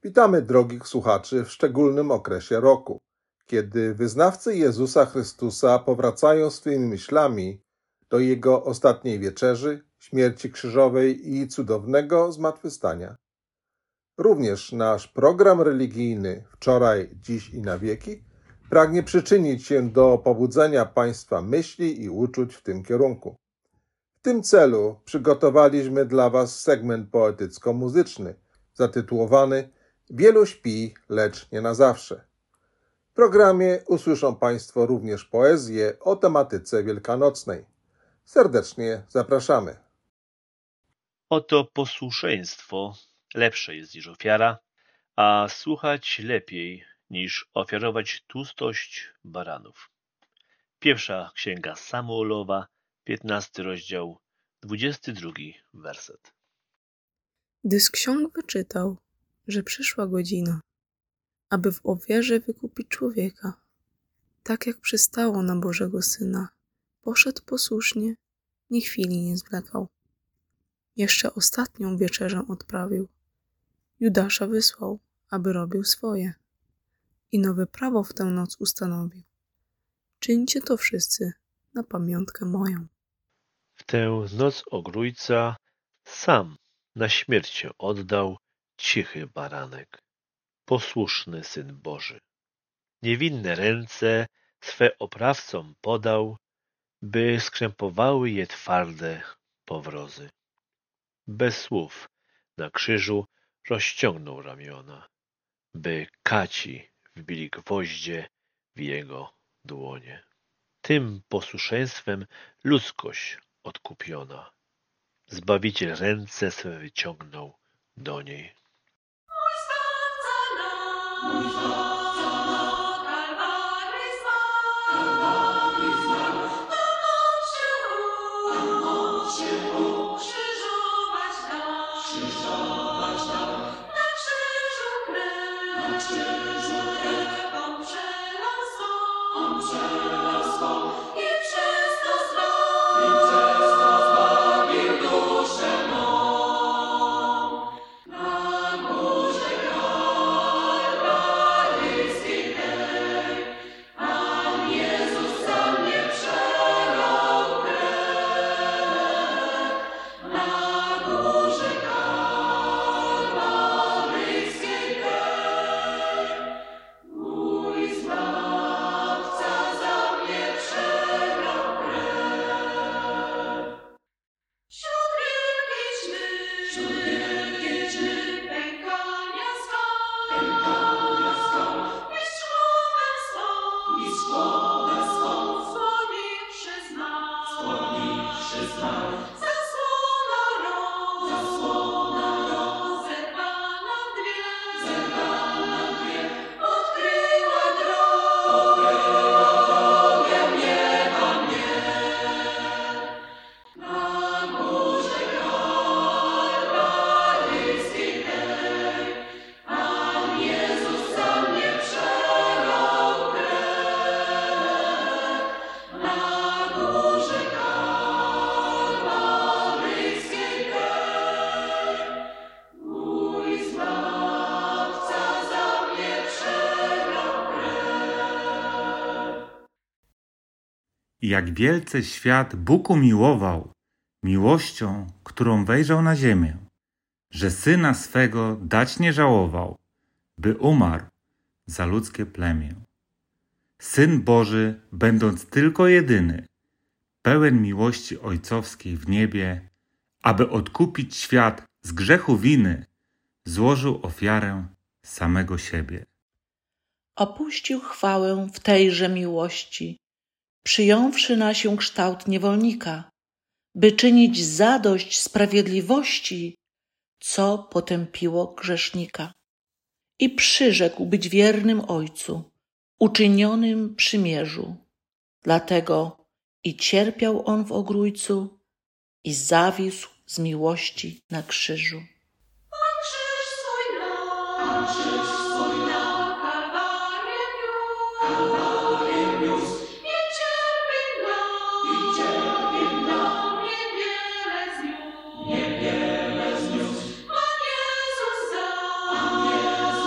Witamy drogich słuchaczy w szczególnym okresie roku, kiedy wyznawcy Jezusa Chrystusa powracają swymi myślami do Jego ostatniej wieczerzy, śmierci krzyżowej i cudownego zmartwychwstania. Również nasz program religijny Wczoraj, Dziś i na wieki pragnie przyczynić się do pobudzenia Państwa myśli i uczuć w tym kierunku. W tym celu przygotowaliśmy dla Was segment poetycko-muzyczny zatytułowany Wielu śpi, lecz nie na zawsze. W programie usłyszą Państwo również poezję o tematyce wielkanocnej. Serdecznie zapraszamy. Oto posłuszeństwo lepsze jest niż ofiara, a słuchać lepiej niż ofiarować tłustość baranów. Pierwsza księga Samuelowa, 15 rozdział, 22 werset. Gdy z ksiąg wyczytał, że przyszła godzina, aby w ofierze wykupić człowieka, tak jak przystało na Bożego Syna, poszedł posłusznie, ni chwili nie zwlekał. Jeszcze ostatnią wieczerzę odprawił. Judasza wysłał, aby robił swoje. I nowe prawo w tę noc ustanowił. Czyńcie to wszyscy na pamiątkę moją. W tę noc ogrójca sam na śmierć się oddał cichy baranek, posłuszny Syn Boży. Niewinne ręce swe oprawcom podał, by skrępowały je twarde powrozy. Bez słów na krzyżu rozciągnął ramiona, by kaci wbili gwoździe w jego dłonie. Tym posłuszeństwem ludzkość odkupiona. Zbawiciel ręce swe wyciągnął do niej. Jak wielce świat Bóg umiłował, miłością, którą wejrzał na ziemię, że Syna swego dać nie żałował, by umarł za ludzkie plemię. Syn Boży, będąc tylko jedyny, pełen miłości ojcowskiej w niebie, aby odkupić świat z grzechu winy, złożył ofiarę samego siebie. Opuścił chwałę w tejże miłości, przyjąwszy na się kształt niewolnika, by czynić zadość sprawiedliwości, co potępiło grzesznika. I przyrzekł być wiernym Ojcu, uczynionym przymierzu. Dlatego i cierpiał on w ogrójcu i zawisł z miłości na krzyżu. Pan krzyż swój na Kalwarię niósł, i cierpień nam niewiele zniósł. Pan Jezus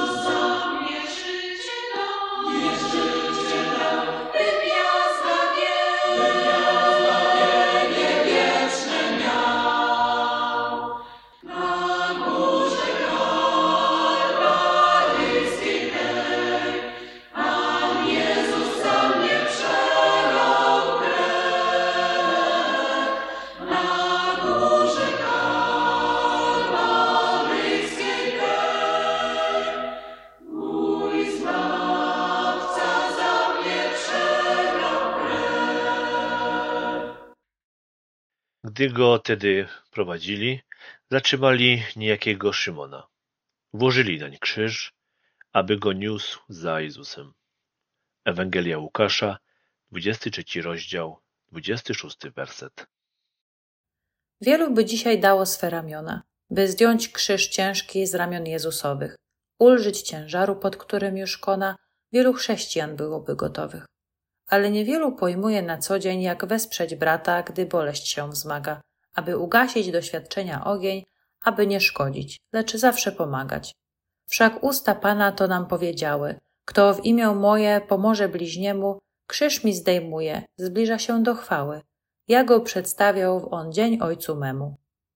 Gdy go tedy prowadzili, zatrzymali niejakiego Szymona. Włożyli nań krzyż, aby go niósł za Jezusem. Ewangelia Łukasza, 23 rozdział, 26 werset. Wielu by dzisiaj dało swe ramiona, by zdjąć krzyż ciężki z ramion Jezusowych, ulżyć ciężaru, pod którym już kona, wielu chrześcijan byłoby gotowych. Ale niewielu pojmuje na co dzień, jak wesprzeć brata, gdy boleść się wzmaga, aby ugasić doświadczenia ogień, aby nie szkodzić, lecz zawsze pomagać. Wszak usta Pana to nam powiedziały: kto w imię moje pomoże bliźniemu, krzyż mi zdejmuje, zbliża się do chwały. Ja go przedstawiał w on dzień Ojcu memu.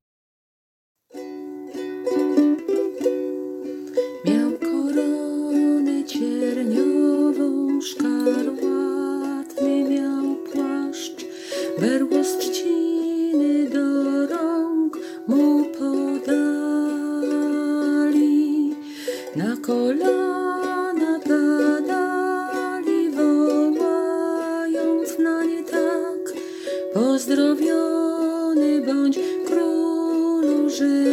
Miał koronę cierniową, szkarłatny miał płaszcz, berło z trzciny do rąk mu podali. Na kolana padali, wołając na nie tak: pozdrowiony bądź królu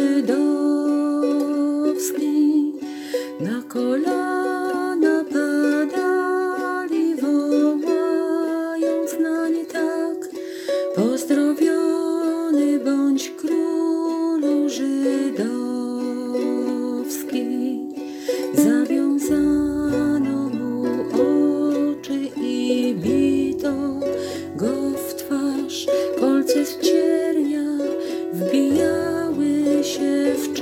żydowski. Na kolana padali, wołając na nie tak: pozdrowiony bądź królu żydowski. Zawiązano mu oczy i bito go w twarz, kolce z ciernia wbijały się w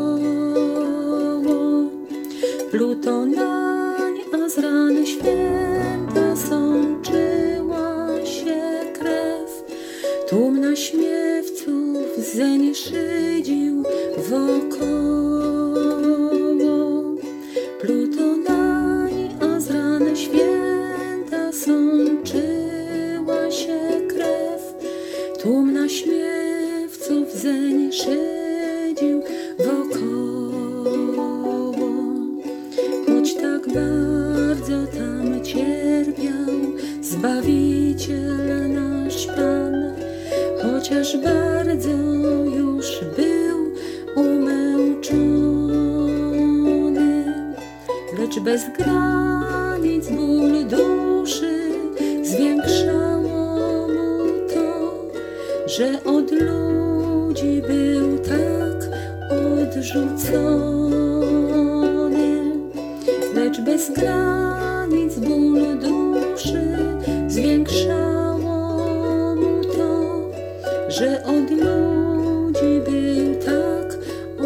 czoło. Pluto nań, a z rany święta sączyła się krew. Tłum naśmiewców zeń szydził wokoło. Pluto nań, a z rany święta sączyła się krew. Tłum naśmiewców zeń szydził wokoło. Choć tak bardzo tam cierpiał Zbawiciel nasz Pan, chociaż bardzo już był umęczony, lecz bez granic ból duszy zwiększało mu to, że od ludzi był tak odrzucony. Lecz bez granic ból duszy zwiększało mu to, że od ludzi był tak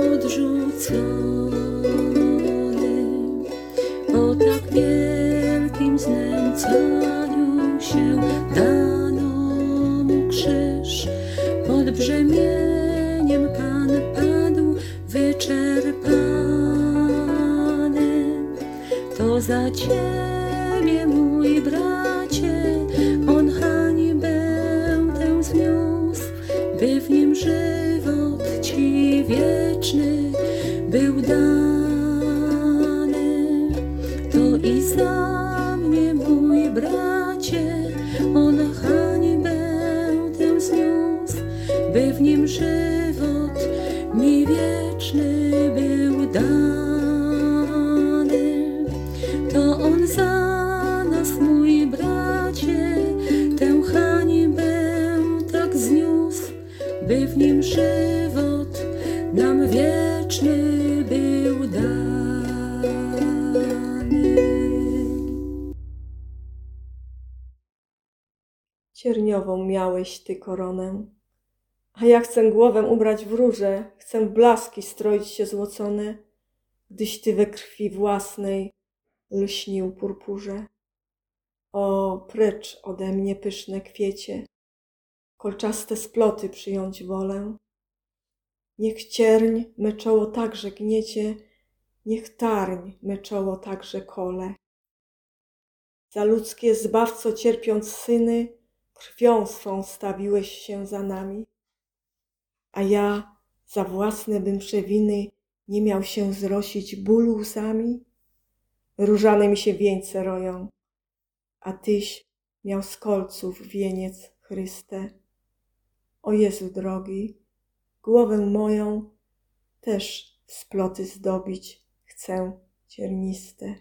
odrzucony. Po tak wielkim znęcaniu się dano mu krzyż, pod brzemieniem Pan padł wyczerpany. To za Ciebie, mój bracie, on hańbę tę zniósł, by w nim żywot Ci wieczny był dany. To i za mnie, mój bracie, on hańbę tę zniósł, by w nim żywot mi wieczny był dany. To on za nas, mój bracie, tę hańbę tak zniósł, by w nim żywot nam wieczny był dany. Cierniową miałeś Ty koronę, a ja chcę głowę ubrać w róże, chcę w blaski stroić się złocone, gdyś Ty we krwi własnej lśnił purpurze. O, precz ode mnie pyszne kwiecie, kolczaste sploty przyjąć wolę. Niech cierń me czoło także gniecie, niech tarń me czoło także kole. Za ludzkie zbawco cierpiąc syny, krwią swą stawiłeś się za nami. A ja za własne bym przewiny nie miał się zrosić bólu łzami. Różane mi się wieńce roją, a Tyś miał z kolców wieniec, Chryste. O Jezu drogi, głowę moją też w sploty zdobić chcę cierniste.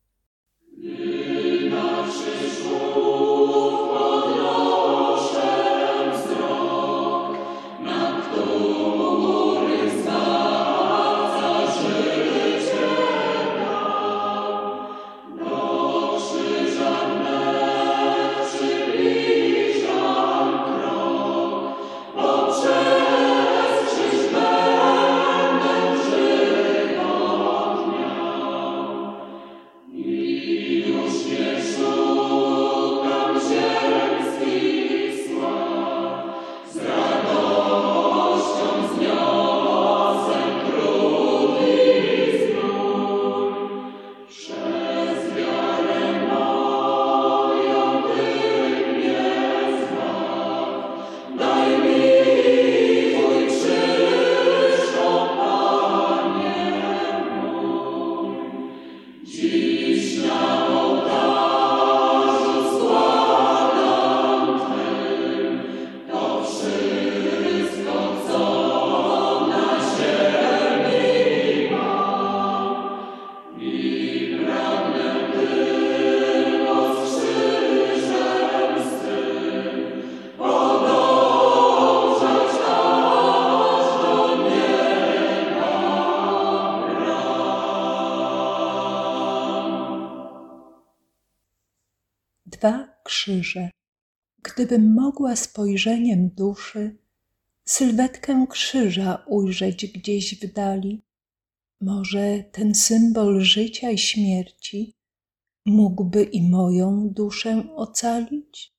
Dwa krzyże. Gdybym mogła spojrzeniem duszy sylwetkę krzyża ujrzeć gdzieś w dali, może ten symbol życia i śmierci mógłby i moją duszę ocalić?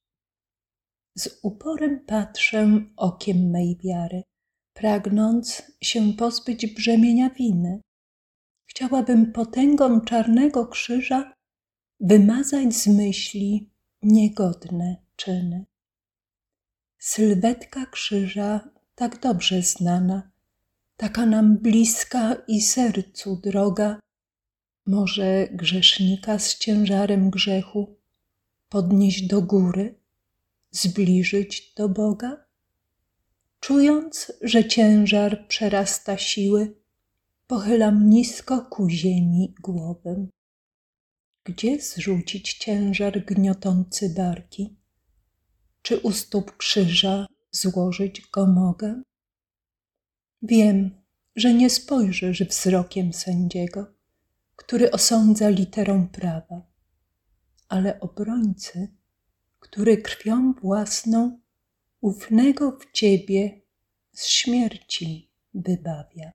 Z uporem patrzę okiem mej wiary, pragnąc się pozbyć brzemienia winy. Chciałabym potęgą czarnego krzyża wymazać z myśli niegodne czyny. Sylwetka krzyża tak dobrze znana, taka nam bliska i sercu droga, może grzesznika z ciężarem grzechu podnieść do góry, zbliżyć do Boga? Czując, że ciężar przerasta siły, pochylam nisko ku ziemi głowę. Gdzie zrzucić ciężar gniotący barki? Czy u stóp krzyża złożyć go mogę? Wiem, że nie spojrzysz wzrokiem sędziego, który osądza literą prawa, ale obrońcy, który krwią własną ufnego w Ciebie z śmierci wybawia.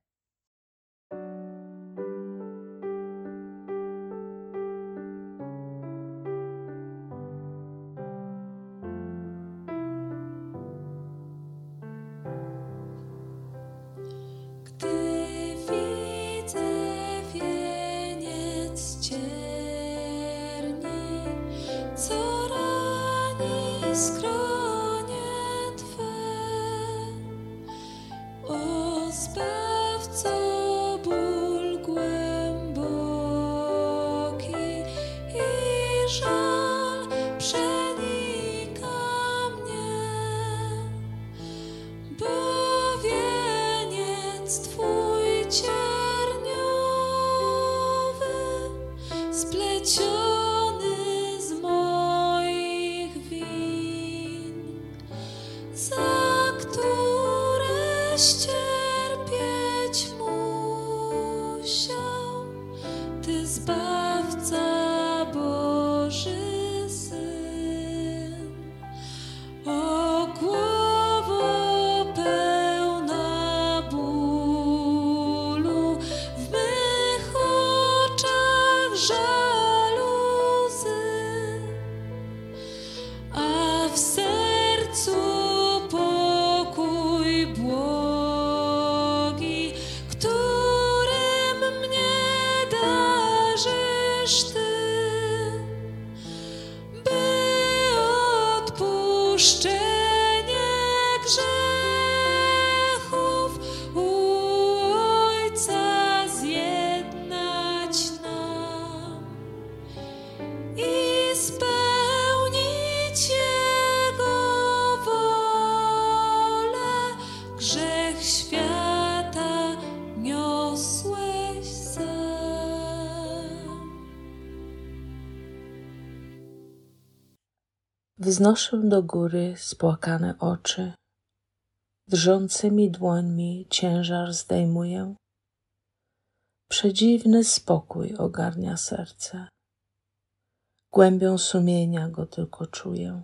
Wznoszę do góry spłakane oczy, drżącymi dłońmi ciężar zdejmuję. Przedziwny spokój ogarnia serce, głębią sumienia go tylko czuję.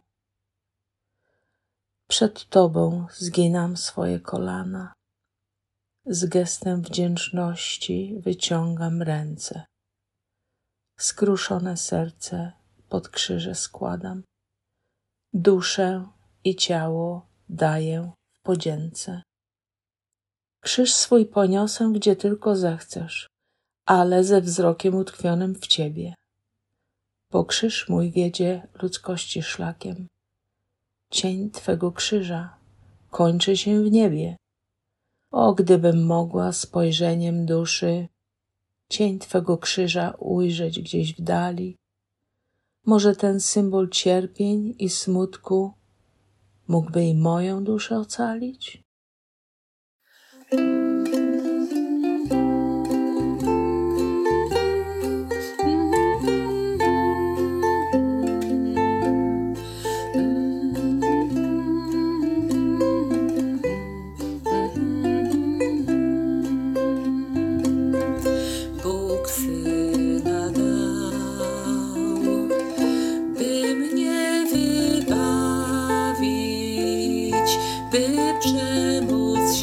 Przed Tobą zginam swoje kolana, z gestem wdzięczności wyciągam ręce. Skruszone serce pod krzyże składam, duszę i ciało daję w podzięce. Krzyż swój poniosę, gdzie tylko zechcesz, ale ze wzrokiem utkwionym w Ciebie. Bo krzyż mój wiedzie ludzkości szlakiem. Cień Twego krzyża kończy się w niebie. O, gdybym mogła spojrzeniem duszy cień Twego krzyża ujrzeć gdzieś w dali, może ten symbol cierpień i smutku mógłby i moją duszę ocalić? Bóg Syna dał, by mnie wybawić, by przemóc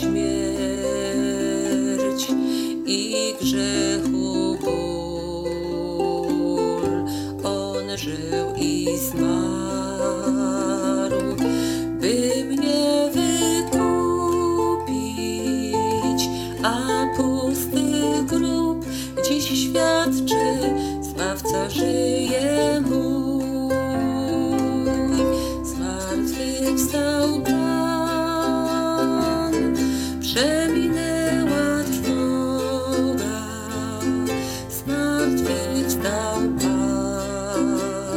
śmierć i grzechu ból. On żył i zmarł, by mnie wykupić, a pusty grób dziś świadczy, Zbawca żyje mój. Zmartwychwstał Pan, przeminęła trwoga. Zmartwychwstał Pan,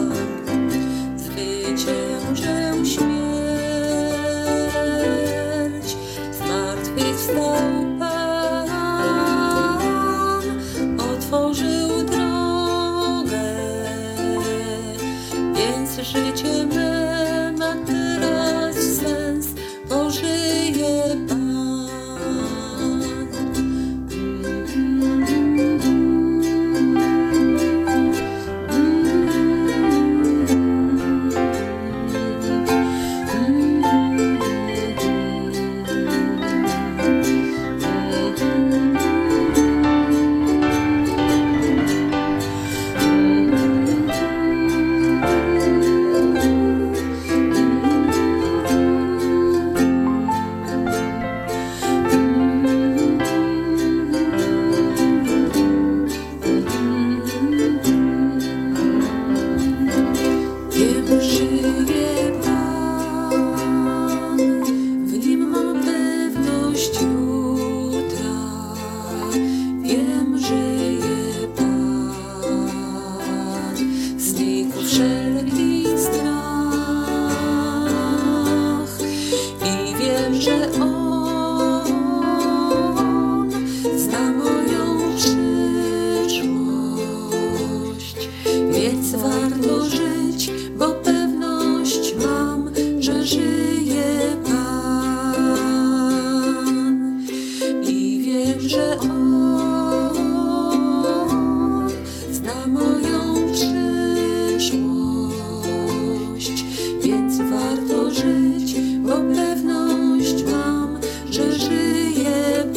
zwyciężył śmierć. Zmartwychwstał Pan, otworzył drogę, więc życie me ma teraz sens, bo żyje Pan. Wiem, żyje Pan, w Nim mam pewność jutra. Wiem, żyje Pan, znikł wszelki strach i wiem, że On zna moją przyszłość, więc warto żyć, bo pewność mam, że żyje Pan. I wiem, że On zna moją przyszłość, więc warto żyć, bo pewność mam, że żyje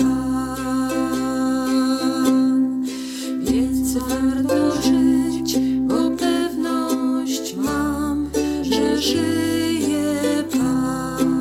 Pan. Więc warto żyć, bo pewność mam, że żyje Pan.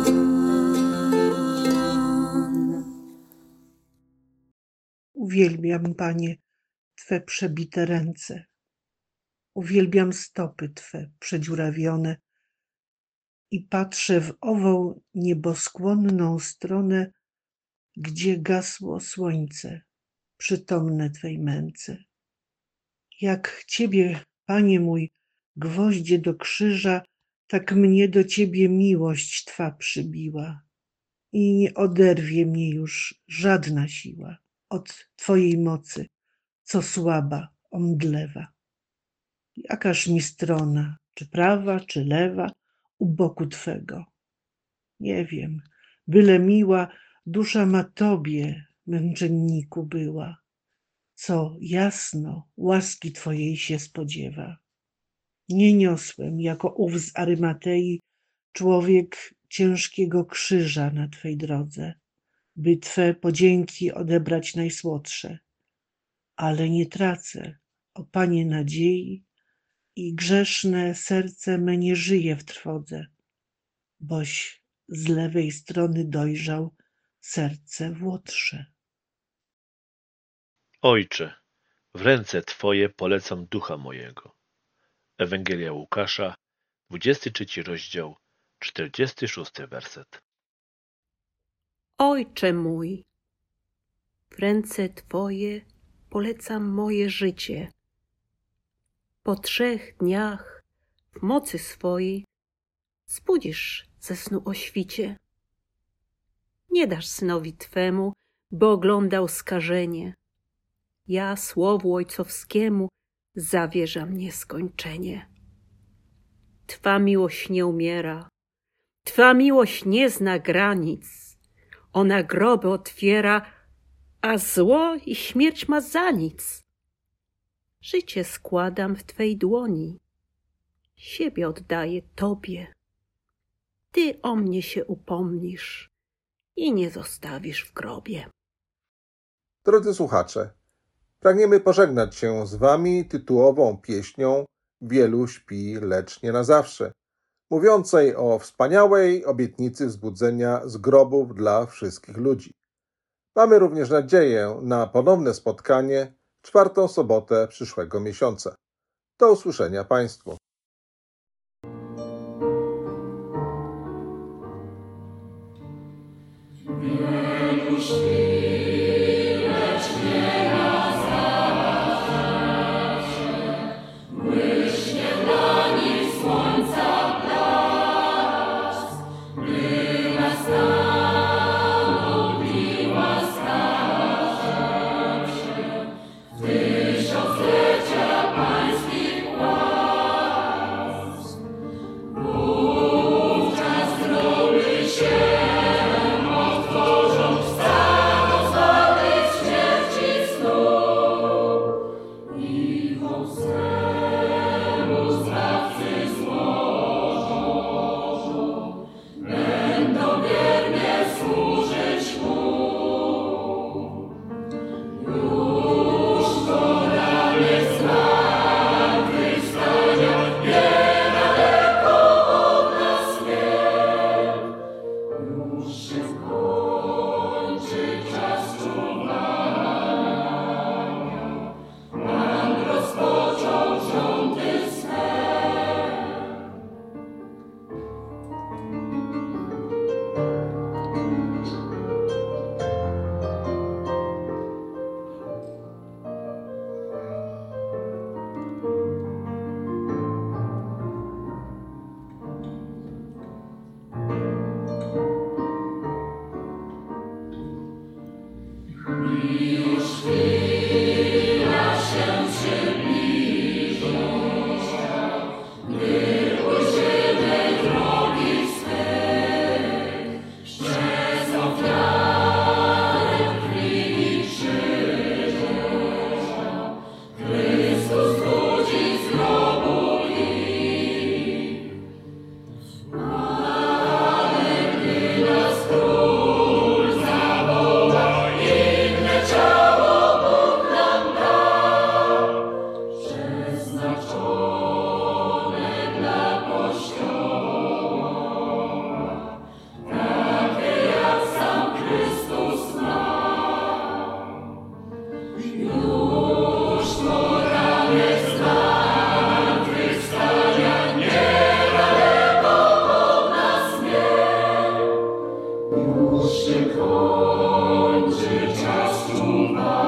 Uwielbiam, Panie, Twe przebite ręce. Uwielbiam stopy Twe przedziurawione i patrzę w ową nieboskłonną stronę, gdzie gasło słońce, przytomne Twej męce. Jak Ciebie, Panie mój, gwoździe do krzyża, tak mnie do Ciebie miłość Twa przybiła i nie oderwie mnie już żadna siła od Twojej mocy, co słaba, omdlewa. Jakaż mi strona, czy prawa, czy lewa, u boku Twego. Nie wiem, byle miła dusza ma Tobie, męczenniku, była, co jasno łaski Twojej się spodziewa. Nie niosłem, jako ów z Arymatei, człowiek ciężkiego krzyża na Twej drodze, by Twe podzięki odebrać najsłodsze. Ale nie tracę, o Panie, nadziei i grzeszne serce me nie żyje w trwodze, boś z lewej strony dojrzał serce włodsze. Ojcze, w ręce Twoje polecam ducha mojego. Ewangelia Łukasza, 23 rozdział, 46 werset. Ojcze mój, w ręce Twoje polecam moje życie. Po 3 dniach w mocy swojej zbudzisz ze snu o świcie. Nie dasz synowi Twemu, by oglądał skażenie. Ja słowu ojcowskiemu zawierzam nieskończenie. Twa miłość nie umiera, Twa miłość nie zna granic. Ona groby otwiera, a zło i śmierć ma za nic. Życie składam w Twej dłoni, siebie oddaję Tobie. Ty o mnie się upomnisz i nie zostawisz w grobie. Drodzy słuchacze, pragniemy pożegnać się z Wami tytułową pieśnią Wielu śpi, lecz nie na zawsze, mówiącej o wspaniałej obietnicy wzbudzenia z grobów dla wszystkich ludzi. Mamy również nadzieję na ponowne spotkanie w 4. sobotę przyszłego miesiąca. Do usłyszenia Państwu. Już się kończy czas czuwania.